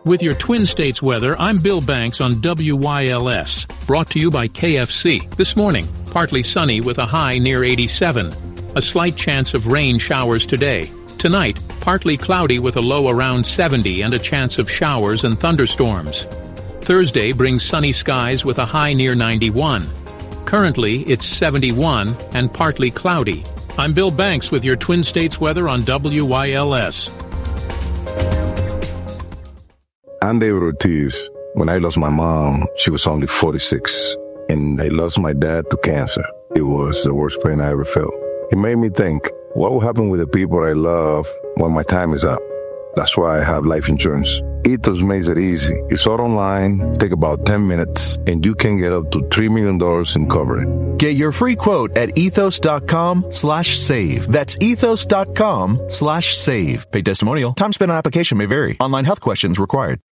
With your Twin States weather, I'm Bill Banks on WYLS. Brought to you by KFC. This morning, partly sunny with a high near 87. A slight chance of rain showers today. Tonight, partly cloudy with a low around 70 and a chance of showers and thunderstorms. Thursday brings sunny skies with a high near 91. Currently, it's 71 and partly cloudy. I'm Bill Banks with your Twin States weather on WYLS. I'm David Ortiz. When I lost my mom, she was only 46, and I lost my dad to cancer. It was the worst pain I ever felt. It made me think, what will happen with the people I love when my time is up? That's why I have life insurance. Ethos makes it easy. It's all online, take about 10 minutes, and you can get up to $3 million in coverage. Get your free quote at ethos.com/save. That's ethos.com/save. Paid testimonial. Time spent on application may vary. Online health questions required.